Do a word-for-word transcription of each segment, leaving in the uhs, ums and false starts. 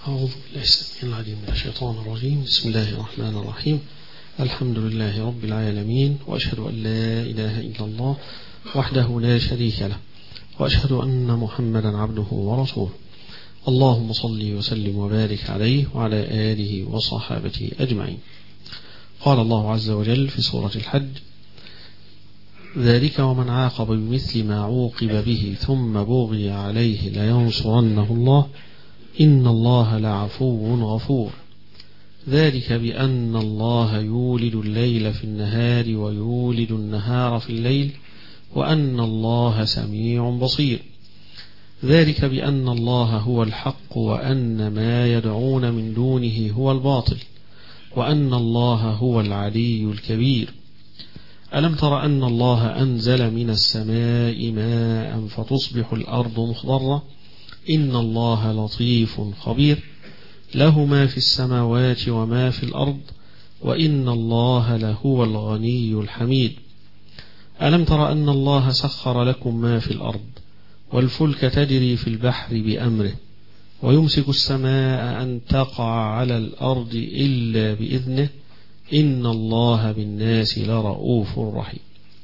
أعوذ بالله السميع العليم من الشيطان الرجيم. بسم الله الرحمن الرحيم. الحمد لله رب العالمين، وأشهد أن لا إله إلا الله وحده لا شريك له، وأشهد أن محمدا عبده ورسوله. اللهم صل وسلم وبارك عليه وعلى آله وصحابته أجمعين. قال الله عز وجل في سورة الحج: ذلك ومن عاقب بمثل ما عوقب به ثم بغي عليه لينصرنه الله إن الله لعفو غفور. ذلك بأن الله يولد الليل في النهار ويولد النهار في الليل وأن الله سميع بصير. ذلك بأن الله هو الحق وأن ما يدعون من دونه هو الباطل وأن الله هو العلي الكبير. ألم تر أن الله أنزل من السماء ماء فتصبح الأرض مخضرة إن الله لطيف خبير. له ما في السماوات وما في الأرض وإن الله لهو الغني الحميد. ألم تر أن الله سخر لكم ما في الأرض والفلك تجري في البحر بأمره ويمسك السماء أن تقع على الأرض إلا بإذنه إن الله بالناس لرؤوف رحيم.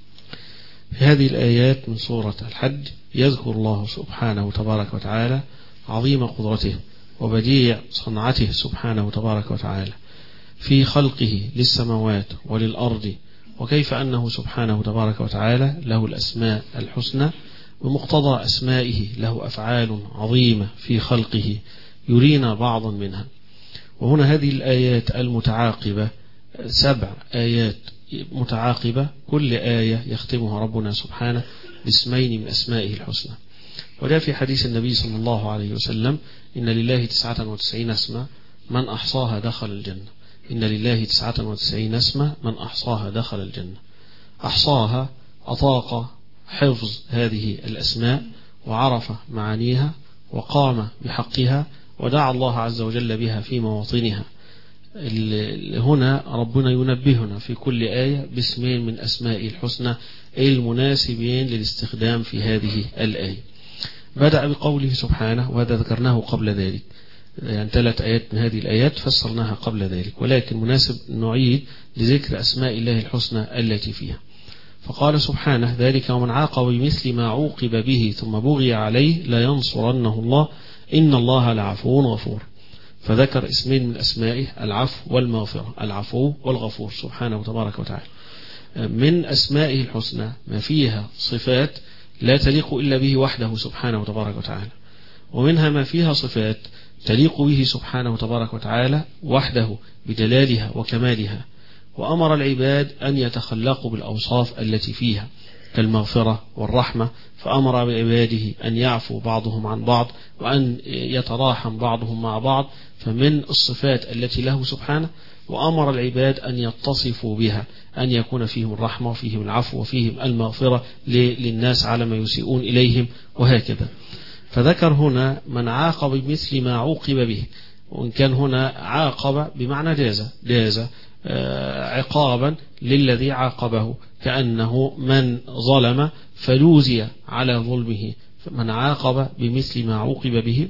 في هذه الآيات من سورة الحج يذكر الله سبحانه تبارك وتعالى عظيم قدرته وبديع صنعته سبحانه تبارك وتعالى في خلقه للسماوات وللأرض، وكيف أنه سبحانه تبارك وتعالى له الأسماء الحسنى، ومقتضى أسمائه له أفعال عظيمة في خلقه يرينا بعضا منها. وهنا هذه الآيات المتعاقبة سبع آيات متعاقبة، كل آية يختمها ربنا سبحانه باسمين من أسمائه الحسنى. وجاء في حديث النبي صلى الله عليه وسلم: إن لله تسعة وتسعين اسما من أحصاها دخل الجنة. إن لله تسعة وتسعين اسما من أحصاها دخل الجنة. أحصاها أطاق حفظ هذه الأسماء وعرف معانيها وقام بحقها ودعا الله عز وجل بها في مواطنها. هنا ربنا ينبهنا في كل آية باسمين من أسماء الحسنى المناسبين للاستخدام في هذه الآية. بدأ بقوله سبحانه، وهذا ذكرناه قبل ذلك، يعني ثلاث آيات من هذه الآيات فسرناها قبل ذلك، ولكن مناسب نعيد لذكر أسماء الله الحسنى التي فيها. فقال سبحانه: ذلك ومن عاقب بمثل ما عوقب به ثم بغي عليه لينصرنه الله إن الله لعفو غفور. فذكر اسمين من أسمائه العفو والمغفرة، العفو والغفور سبحانه تبارك وتعالى. من أسمائه الحسنى ما فيها صفات لا تليق إلا به وحده سبحانه تبارك وتعالى، ومنها ما فيها صفات تليق به سبحانه تبارك وتعالى وحده بدلالها وكمالها. وأمر العباد أن يتخلقوا بالأوصاف التي فيها كالمغفرة والرحمة، فأمر بعباده أن يعفو بعضهم عن بعض وأن يتراحم بعضهم مع بعض، فمن الصفات التي له سبحانه. وأمر العباد أن يتصفوا بها، أن يكون فيهم الرحمة وفيهم العفو وفيهم المغفرة للناس على ما يسيئون إليهم وهكذا. فذكر هنا من عاقب بمثل ما عوقب به، وإن كان هنا عاقب بمعنى جاز جاز عقابا للذي عاقبه، كأنه من ظلم فلوزي على ظلمه، من عاقب بمثل ما عوقب به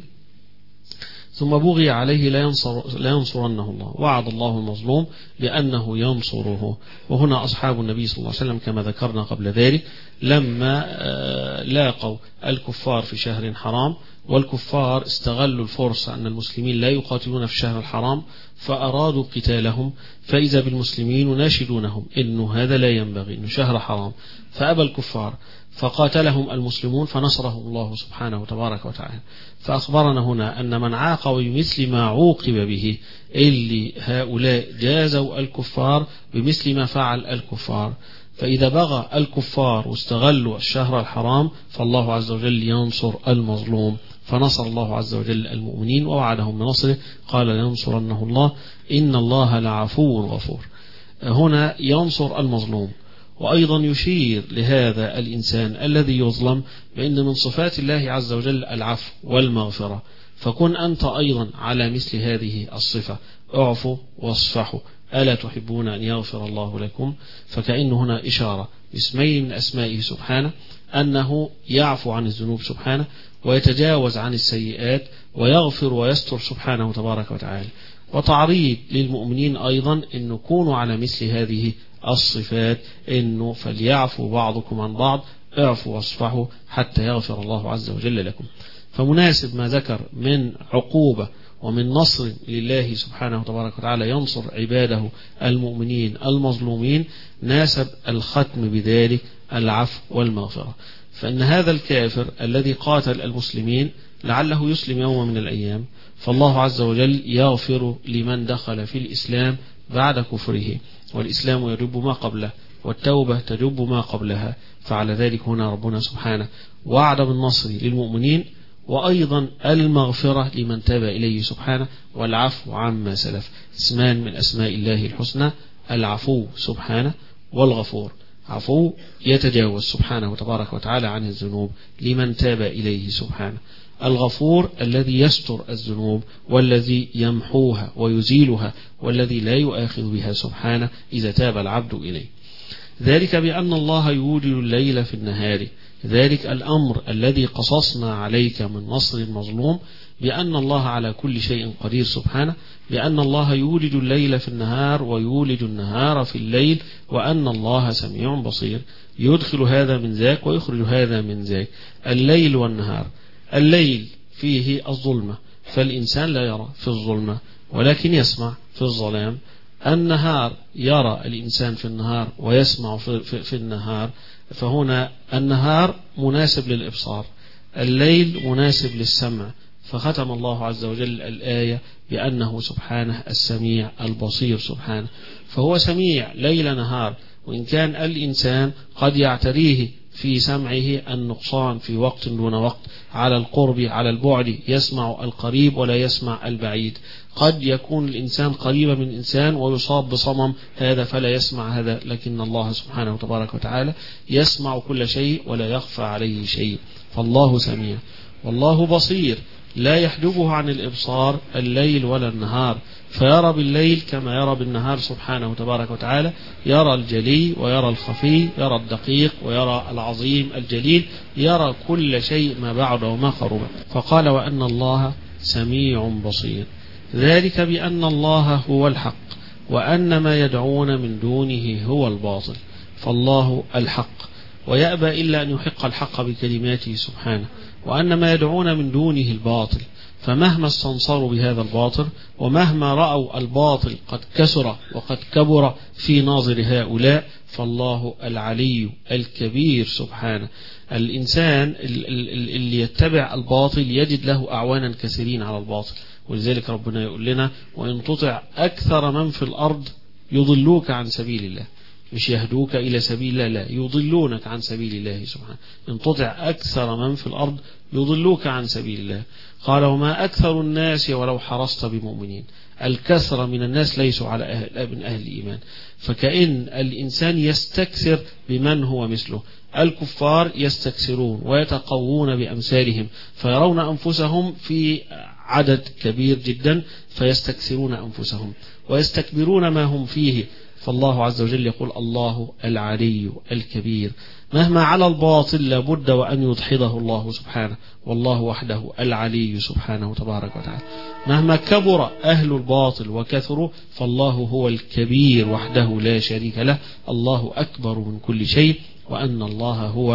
ثم بغي عليه لينصر لينصرنه الله. وعد الله المظلوم بأنه ينصره. وهنا أصحاب النبي صلى الله عليه وسلم كما ذكرنا قبل ذلك لما لاقوا الكفار في شهر حرام، والكفار استغلوا الفرصة أن المسلمين لا يقاتلون في الشهر الحرام فأرادوا قتالهم، فإذا بالمسلمين يناشدونهم إنه هذا لا ينبغي، إنه شهر حرام، فأبى الكفار فقاتلهم المسلمون فنصرهم الله سبحانه تبارك وتعالى. فأخبرنا هنا أن من عاقب بمثل ما عوقب به، اللي هؤلاء جازوا الكفار بمثل ما فعل الكفار، فإذا بغى الكفار واستغلوا الشهر الحرام فالله عز وجل ينصر المظلوم، فنصر الله عز وجل المؤمنين ووعدهم بنصره، قال لينصرنه الله إن الله لعفو غفور. هنا ينصر المظلوم، وأيضا يشير لهذا الإنسان الذي يظلم بأن من صفات الله عز وجل العفو والمغفرة، فكن أنت أيضا على مثل هذه الصفة، اعفوا واصفحوا ألا تحبون أن يغفر الله لكم. فكأن هنا إشارة باسمين من أسمائه سبحانه أنه يعفو عن الذنوب سبحانه ويتجاوز عن السيئات ويغفر ويستر سبحانه تبارك وتعالى. وتعريض للمؤمنين أيضا أن يكونوا على مثل هذه الصفات، أنه فليعفوا بعضكم عن بعض، اعفوا واصفحوا حتى يغفر الله عز وجل لكم. فمناسب ما ذكر من عقوبة ومن نصر لله سبحانه تبارك وتعالى ينصر عباده المؤمنين المظلومين، ناسب الختم بذلك العفو والمغفرة. فإن هذا الكافر الذي قاتل المسلمين لعله يسلم يوم من الأيام، فالله عز وجل يغفر لمن دخل في الإسلام بعد كفره، والإسلام يجب ما قبله والتوبة تجب ما قبلها. فعلى ذلك هنا ربنا سبحانه وعد بالنصر للمؤمنين، وأيضا المغفرة لمن تاب إليه سبحانه، والعفو عما سلف. اسمان من أسماء الله الحسنى، العفو سبحانه والغفور. عفو يتجاوز سبحانه وتبارك وتعالى عن الذنوب لمن تاب إليه سبحانه. الغفور الذي يستر الذنوب والذي يمحوها ويزيلها والذي لا يؤاخذ بها سبحانه إذا تاب العبد إليه. ذلك بأن الله يولج الليل في النهار. ذلك الأمر الذي قصصنا عليك من نصر المظلوم، بأن الله على كل شيء قدير سبحانه، بأن الله يولج الليل في النهار ويولج النهار في الليل، وأن الله سميع بصير. يدخل هذا من ذاك ويخرج هذا من ذاك. الليل والنهار، الليل فيه الظلمة، فالإنسان لا يرى في الظلمة ولكن يسمع في الظلام. النهار يرى الإنسان في النهار ويسمع في, في, في النهار، فهنا النهار مناسب للإبصار، الليل مناسب للسمع. فختم الله عز وجل الآية بأنه سبحانه السميع البصير سبحانه، فهو سميع ليل نهار. وإن كان الإنسان قد يعتريه في سمعه النقصان في وقت دون وقت، على القرب على البعد يسمع القريب ولا يسمع البعيد. قد يكون الإنسان قريبا من الإنسان ويصاب بصمم، هذا فلا يسمع هذا، لكن الله سبحانه وتبارك وتعالى يسمع كل شيء ولا يخفى عليه شيء. فالله سميع والله بصير، لا يحجبه عن الإبصار الليل ولا النهار، فيرى بالليل كما يرى بالنهار سبحانه تبارك وتعالى. يرى الجلي ويرى الخفي، يرى الدقيق ويرى العظيم الجليل، يرى كل شيء ما بعد وما قرب. فقال وأن الله سميع بصير. ذلك بأن الله هو الحق وأن ما يدعون من دونه هو الباطل. فالله الحق ويأبى إلا أن يحق الحق بكلماته سبحانه، وأن ما يدعون من دونه الباطل. فمهما استنصروا بهذا الباطل ومهما رأوا الباطل قد كسر وقد كبر في ناظر هؤلاء، فالله العلي الكبير سبحانه. الإنسان اللي يتبع الباطل يجد له أعوانا كثيرين على الباطل، ولذلك ربنا يقول لنا وإن تطع أكثر من في الأرض يضلوك عن سبيل الله. مش يهدوك إلى سبيل الله، لا، يضلونك عن سبيل الله سبحانه. إن تطع أكثر من في الأرض يضلوك عن سبيل الله. قال وما أكثر الناس ولو حرصت بمؤمنين. الكثرة من الناس ليسوا على أهل من أهل الإيمان، فكأن الإنسان يستكثر بمن هو مثله. الكفار يستكثرون ويتقوون بأمثالهم، فيرون أنفسهم في عدد كبير جدا فيستكثرون أنفسهم ويستكبرون ما هم فيه. فالله عز وجل يقول الله العلي الكبير. مهما على الباطل لابد وأن يدحضه الله سبحانه، والله وحده العلي سبحانه تبارك وتعالى. مهما كبر أهل الباطل وكثروا، فالله هو الكبير وحده لا شريك له. الله أكبر من كل شيء، وأن الله هو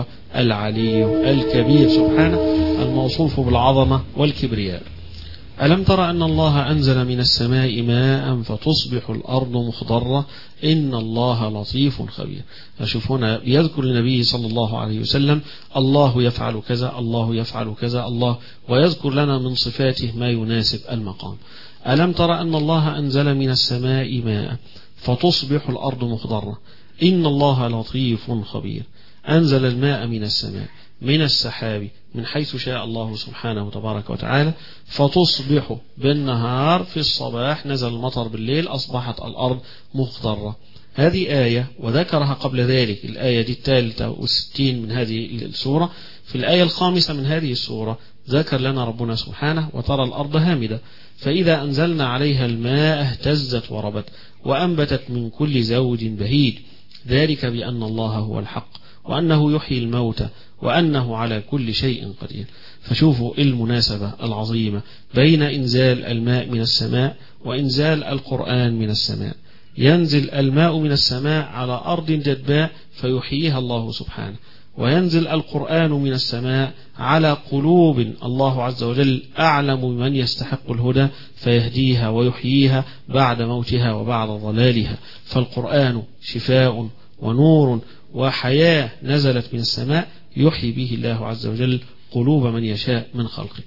العلي الكبير سبحانه الموصوف بالعظمة والكبرياء. ألم تر أن الله أنزل من السماء ماء فتصبح الأرض مخضرة إن الله لطيف خبير. أشوف هنا يذكر النبي صلى الله عليه وسلم الله يفعل كذا، الله يفعل كذا، الله، ويذكر لنا من صفاته ما يناسب المقام. ألم تر أن الله أنزل من السماء ماء فتصبح الأرض مخضرة إن الله لطيف خبير. أنزل الماء من السماء من السحاب من حيث شاء الله سبحانه وتبارك وتعالى، فتصبح بالنهار في الصباح نزل المطر بالليل أصبحت الأرض مخضرة. هذه آية وذكرها قبل ذلك الآية دي الثالثة والستين من هذه السورة. في الآية الخامسة من هذه السورة ذكر لنا ربنا سبحانه وترى الأرض هامدة فإذا أنزلنا عليها الماء اهتزت وربت وأنبتت من كل زوج بهيج. ذلك بأن الله هو الحق وأنه يحيي الموتى وأنه على كل شيء قدير. فشوفوا المناسبة العظيمة بين إنزال الماء من السماء وإنزال القرآن من السماء. ينزل الماء من السماء على أرض جدباء فيحييها الله سبحانه، وينزل القرآن من السماء على قلوب الله عز وجل أعلم بمن يستحق الهدى فيهديها ويحييها بعد موتها وبعد ضلالها. فالقرآن شفاء ونور وحياة نزلت من السماء يحيي به الله عز وجل قلوب من يشاء من خلقه.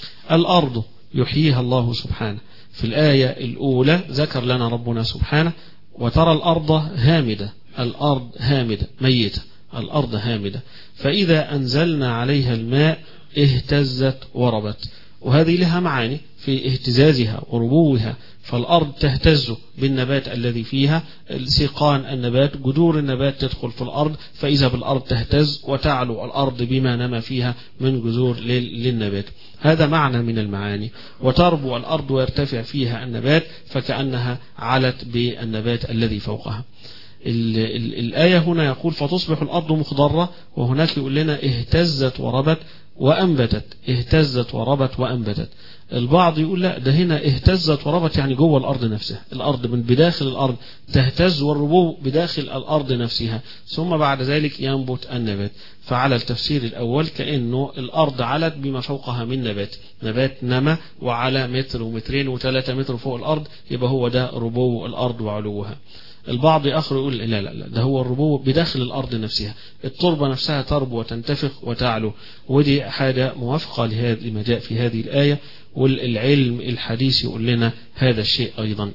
الأرض يحييها الله سبحانه. في الآية الأولى ذكر لنا ربنا سبحانه وترى الأرض هامدة، الأرض هامدة ميتة، الأرض هامدة، فإذا أنزلنا عليها الماء اهتزت وربت. وهذه لها معاني في اهتزازها وربوها، فالأرض تهتز بالنبات الذي فيها، سيقان النبات جذور النبات تدخل في الأرض فإذا بالأرض تهتز وتعلو الأرض بما نما فيها من جذور للنبات. هذا معنى من المعاني. وتربو الأرض ويرتفع فيها النبات فكأنها علت بالنبات الذي فوقها. ال ال الآية هنا يقول فتصبح الأرض مخضرة، وهناك يقول لنا اهتزت وربت وأنبتت، اهتزت وربت وأنبتت. البعض يقول لا، ده هنا اهتزت وربت يعني جوه الأرض نفسها، الأرض من بداخل الأرض تهتز والربو بداخل الأرض نفسها، ثم بعد ذلك ينبت النبات. فعلى التفسير الأول كأنه الأرض علت بما فوقها من نبات، نبات نما وعلى متر ومترين وثلاثة متر فوق الأرض، يبقى هو ده ربو الأرض وعلوها. البعض آخر يقول لا لا لا، ده هو الربو بداخل الأرض نفسها، التربة نفسها تربو وتنتفخ وتعلو. ودي حاجة موافقة لهذا ما جاء في هذه الآية، والعلم الحديث يقول لنا هذا الشيء أيضا.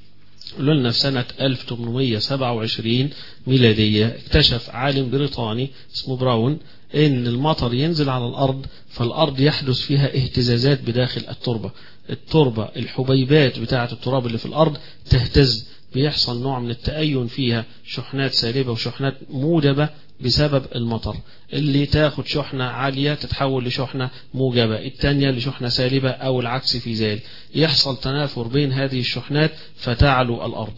قالوا لنا في سنة ألف وثمانمائة وسبعة وعشرين ميلادية اكتشف عالم بريطاني اسمه براون ان المطر ينزل على الأرض فالأرض يحدث فيها اهتزازات بداخل التربة، التربة الحبيبات بتاعة التراب اللي في الأرض تهتز، بيحصل نوع من التأين فيها، شحنات سالبة وشحنات موجبة بسبب المطر، اللي تاخد شحنة عالية تتحول لشحنة موجبة، التانية لشحنة سالبة أو العكس في ذلك، يحصل تنافر بين هذه الشحنات فتعلو الأرض.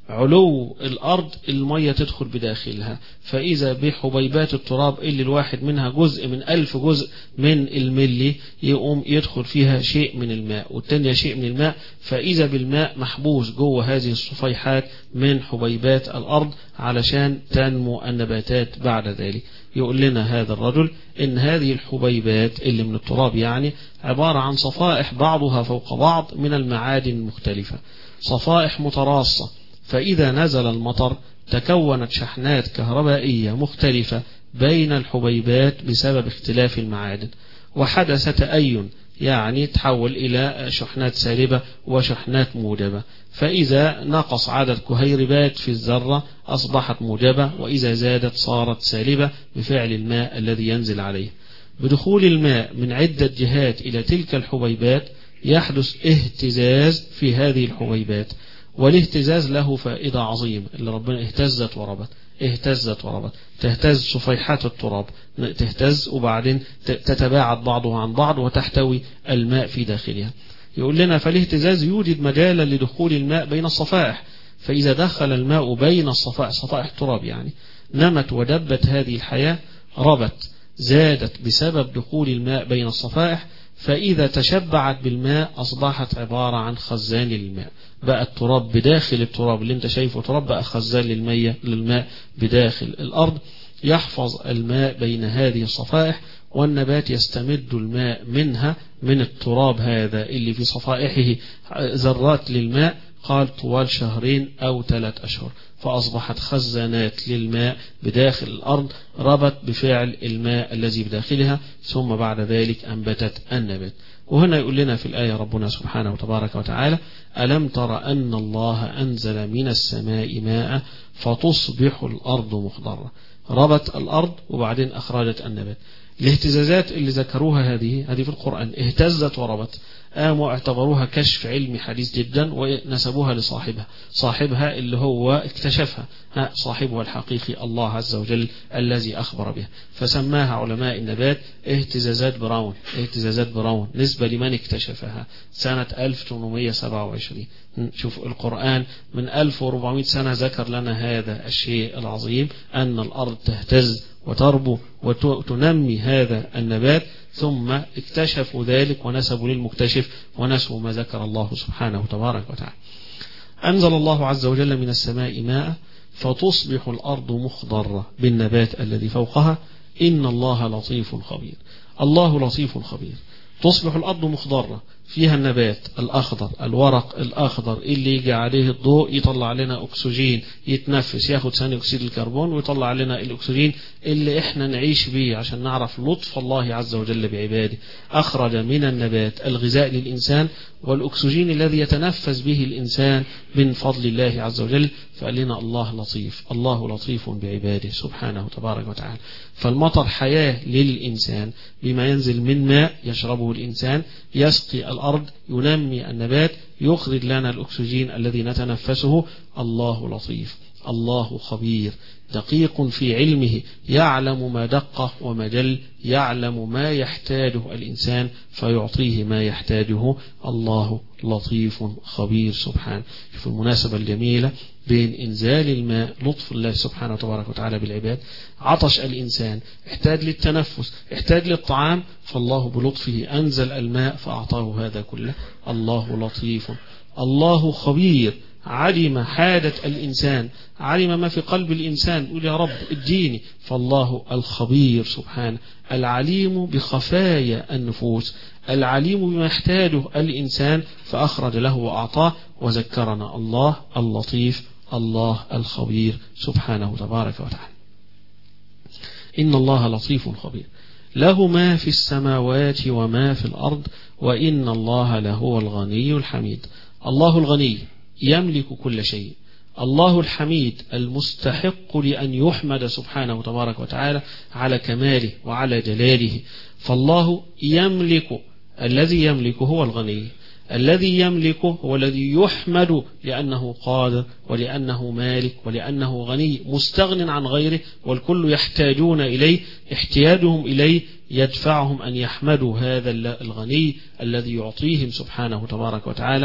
علو الأرض المية تدخل بداخلها، فإذا بحبيبات التراب اللي الواحد منها جزء من ألف جزء من الملي يقوم يدخل فيها شيء من الماء والتانية شيء من الماء، فإذا بالماء محبوس جوه هذه الصفيحات من حبيبات الأرض علشان تنمو النباتات بعد ذلك. يقول لنا هذا الرجل إن هذه الحبيبات اللي من التراب يعني عبارة عن صفائح بعضها فوق بعض من المعادن المختلفة، صفائح متراصة، فإذا نزل المطر تكونت شحنات كهربائية مختلفة بين الحبيبات بسبب اختلاف المعادن، وحدث تأين يعني تحول إلى شحنات سالبة وشحنات موجبة، فإذا نقص عدد كهيربات في الذرة أصبحت موجبة، وإذا زادت صارت سالبة بفعل الماء الذي ينزل عليه. بدخول الماء من عدة جهات إلى تلك الحبيبات يحدث اهتزاز في هذه الحبيبات، والاهتزاز له فائدة عظيمة، اللي ربنا اهتزت وربت، اهتزت وربت، تهتز صفيحات التراب تهتز وبعدين تتباعد بعضها عن بعض وتحتوي الماء في داخلها. يقول لنا فالاهتزاز يوجد مجالا لدخول الماء بين الصفائح، فإذا دخل الماء بين الصفائح، صفائح التراب يعني، نمت ودبت هذه الحياة، ربت، زادت بسبب دخول الماء بين الصفائح، فإذا تشبعت بالماء أصبحت عبارة عن خزان للماء، بقى التراب بداخل التراب اللي انت شايفه تراب بقى خزان للمية للماء بداخل الأرض، يحفظ الماء بين هذه الصفائح، والنبات يستمد الماء منها من التراب هذا اللي في صفائحه ذرات للماء، قال طوال شهرين أو ثلاث أشهر، فأصبحت خزانات للماء بداخل الأرض ربت بفعل الماء الذي بداخلها، ثم بعد ذلك أنبتت النبات. وهنا يقول لنا في الآية ربنا سبحانه وتبارك وتعالى ألم تر أن الله أنزل من السماء ماء فتصبح الأرض مخضرة، ربت الأرض وبعدين أخرجت النبات. الاهتزازات اللي ذكروها هذه هذه في القرآن اهتزت وربت، قاموا اعتبروها كشف علمي حديث جدا ونسبوها لصاحبها، صاحبها اللي هو اكتشفها، صاحبها الحقيقي الله عز وجل الذي أخبر بها، فسماها علماء النبات اهتزازات براون، اهتزازات براون نسبة لمن اكتشفها سنة ألف وثمانمائة وسبعة وعشرين. شوف القرآن من ألف وأربعمائة سنة ذكر لنا هذا الشيء العظيم، أن الأرض تهتز وتربو وتنمي هذا النبات، ثم اكتشفوا ذلك ونسبوا للمكتشف ونسوا ما ذكر الله سبحانه تبارك وتعالى. أنزل الله عز وجل من السماء ماء فتصبح الأرض مخضرة بالنبات الذي فوقها، إن الله لطيف خبير. الله لطيف خبير. تصبح الأرض مخضرة فيها النبات الأخضر، الورق الأخضر اللي يجي عليه الضوء يطلع لنا أكسجين يتنفس، ياخد ثاني أكسيد الكربون ويطلع لنا الأكسجين اللي احنا نعيش بيه عشان نعرف لطف الله عز وجل بعباده. أخرج من النبات الغذاء للإنسان والأكسجين الذي يتنفس به الإنسان من فضل الله عز وجل. فقال لنا الله لطيف، الله لطيف بعباده سبحانه تبارك وتعالى. فالمطر حياة للإنسان بما ينزل من ماء يشربه الإنسان، يسقي الأرض، ينمي النبات، يخرج لنا الأكسجين الذي نتنفسه. الله لطيف، الله خبير، دقيق في علمه، يعلم ما دق وما جل، يعلم ما يحتاجه الإنسان فيعطيه ما يحتاجه. الله لطيف خبير سبحانه. في المناسبة الجميلة بين إنزال الماء، لطف الله سبحانه وتبارك وتعالى بالعباد. عطش الإنسان، احتاج للتنفس، احتاج للطعام، فالله بلطفه أنزل الماء فأعطاه هذا كله. الله لطيف. الله خبير، علم حاجة الإنسان، علم ما في قلب الإنسان، يقول يا رب اديني. فالله الخبير سبحانه، العليم بخفايا النفوس، العليم بما يحتاجه الإنسان فأخرج له وأعطاه. وذكرنا الله اللطيف، الله الخبير سبحانه تبارك وتعالى. إن الله لطيف خبير، له ما في السماوات وما في الأرض، وإن الله لهو الغني الحميد. الله الغني يملك كل شيء، الله الحميد المستحق لأن يحمد سبحانه تبارك وتعالى على كماله وعلى جلاله. فالله يملك، الذي يملك هو الغني، الذي يملك هو الذي يحمد لأنه قادر ولأنه مالك ولأنه غني مستغن عن غيره، والكل يحتاجون إليه. احتياجهم إليه يدفعهم أن يحمدوا هذا الغني الذي يعطيهم سبحانه تبارك وتعالى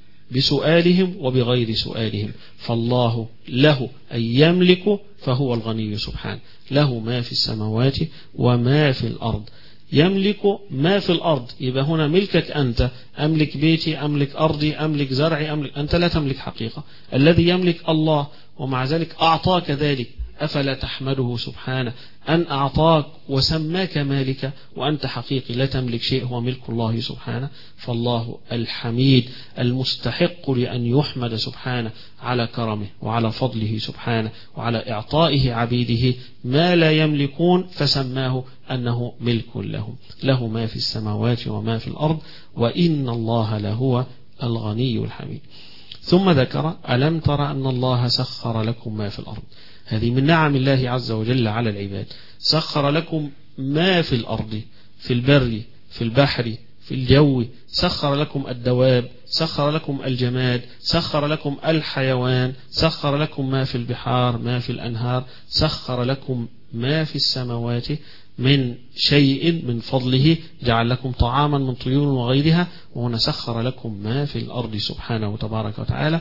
بسؤالهم وبغير سؤالهم. فالله له أن يملك، فهو الغني سبحانه، له ما في السماوات وما في الأرض. يملك ما في الأرض، يبقى هنا ملكك أنت، أملك بيتي، أملك أرضي، أملك زرعي، أملك، أنت لا تملك حقيقة. الذي يملك الله، ومع ذلك أعطاك ذلك، أفلا تحمده سبحانه أن أعطاك وسماك مالك وأنت حقيقي لا تملك شيء، هو ملك الله سبحانه. فالله الحميد المستحق لأن يحمد سبحانه على كرمه وعلى فضله سبحانه وعلى إعطائه عبيده ما لا يملكون، فسماه أنه ملك لهم. له ما في السماوات وما في الأرض، وإن الله لهو الغني الحميد. ثم ذكر: ألم تر أن الله سخر لكم ما في الأرض. هذه من نعم الله عز وجل على العباد. سخر لكم ما في الأرض، في البر، في البحر، في الجو. سخر لكم الدواب، سخر لكم الجماد، سخر لكم الحيوان، سخر لكم ما في البحار، ما في الأنهار، سخر لكم ما في السماوات من شيء من فضله، جعل لكم طعاما من طيور وغيرها. وهنا سخر لكم ما في الأرض سبحانه وتبارك وتعالى.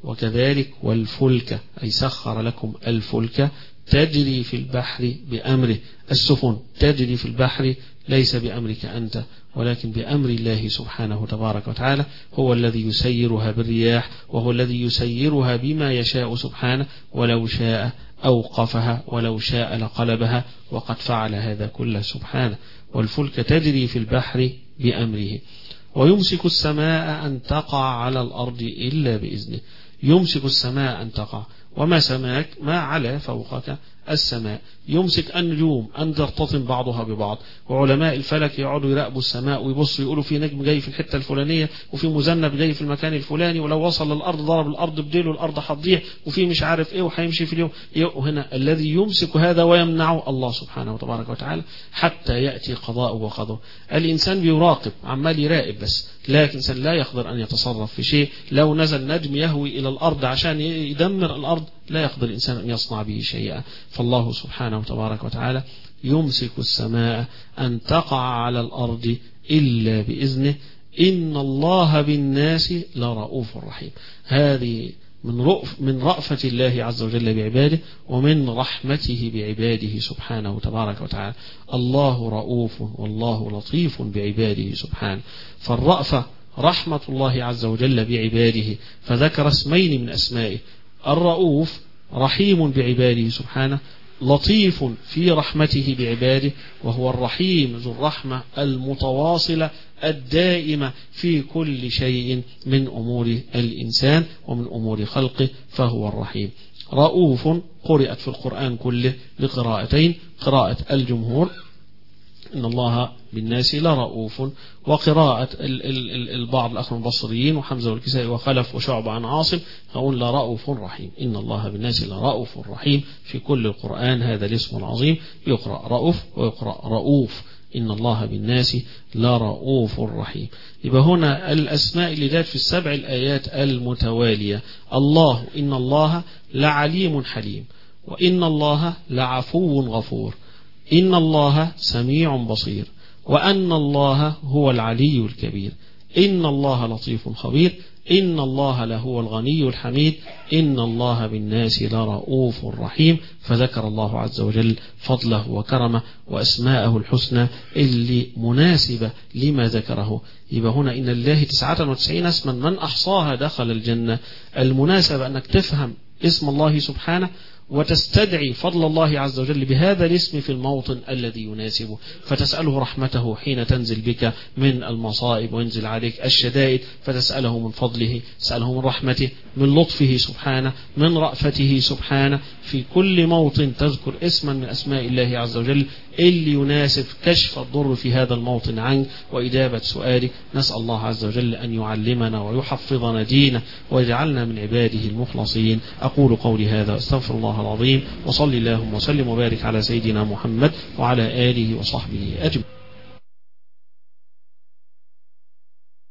وكذلك والفلك، أي سخر لكم الفلك تجري في البحر بأمره. السفن تجري في البحر ليس بأمرك أنت ولكن بأمر الله سبحانه تبارك وتعالى. هو الذي يسيرها بالرياح، وهو الذي يسيرها بما يشاء سبحانه. ولو شاء أوقفها، ولو شاء لقلبها، وقد فعل هذا كله سبحانه. والفلك تجري في البحر بأمره. ويمسك السماء أن تقع على الأرض إلا بإذنه. يمسك السماء أن تقع، وما سماك ما على فوقك السماء. يمسك النجوم أن ترتطم بعضها ببعض. وعلماء الفلك يقعدوا يراقبوا السماء ويبصوا يقولوا في نجم جاي في الحتة الفلانية، وفي مذنب جاي في المكان الفلاني، ولو وصل للأرض ضرب الأرض بديله، الأرض هتضيع، وفي مش عارف إيه وهيمشي في اليوم. هنا الذي يمسك هذا ويمنعه الله سبحانه وتبارك وتعالى حتى يأتي قضاء وقضاء. الإنسان بيراقب، عمال يراقب بس، لكن الإنسان لا يقدر أن يتصرف في شيء. لو نزل نجم يهوي إلى الأرض عشان يدمر الأرض لا يقدر الإنسان أن يصنع به شيئا. فالله سبحانه وتبارك وتعالى يمسك السماء أن تقع على الأرض إلا بإذنه. إن الله بالناس لرؤوف رحيم. هذه من رأف من رأفة الله عز وجل بعباده ومن رحمته بعباده سبحانه تبارك وتعالى. الله رؤوف والله لطيف بعباده سبحانه. فالرأفة رحمة الله عز وجل بعباده، فذكر اسمين من أسمائه: الرؤوف رحيم بعباده سبحانه، لطيف في رحمته بعباده، وهو الرحيم ذو الرحمة المتواصلة الدائمة في كل شيء من أمور الإنسان ومن أمور خلقه، فهو الرحيم. رؤوف قرأت في القرآن كله بقراءتين: قراءة الجمهور إن الله بالناس لرؤوف، وقراءة البعض الأخر البصريين وحمزة والكسائي وخلف وشعب عن عاصم هقول لرؤوف رحيم. إن الله بالناس لرؤوف رحيم في كل القرآن، هذا الاسم العظيم يقرأ رؤوف ويقرأ رؤوف. إن الله بالناس لرؤوف رحيم. يبقى هنا الأسماء اللي جاءت في السبع الآيات المتوالية: الله، إن الله لعليم حليم، وإن الله لعفو غفور، إن الله سميع بصير، وأن الله هو العلي الكبير، إن الله لطيف خبير، إن الله لهو الغني الحميد، إن الله بالناس لرؤوف رحيم. فذكر الله عز وجل فضله وكرمه وأسماءه الحسنى اللي مناسبة لما ذكره. يبقى هنا إن الله تسعة وتسعين اسما من أحصاها دخل الجنة. المناسبة أنك تفهم اسم الله سبحانه وتستدعي فضل الله عز وجل بهذا الاسم في الموطن الذي يناسبه، فتسأله رحمته حين تنزل بك من المصائب وينزل عليك الشدائد، فتسأله من فضله، تسأله من رحمته، من لطفه سبحانه، من رأفته سبحانه. في كل موطن تذكر اسما من أسماء الله عز وجل اللي يناسب كشف الضر في هذا الموطن عنك وإجابة سؤالك. نسأل الله عز وجل أن يعلمنا ويحفظنا دينه ويجعلنا من عباده المخلصين. أقول قولي هذا أستغفر الله العظيم، وصلي اللهم وسلم وبارك على سيدنا محمد وعلى آله وصحبه أجمعين.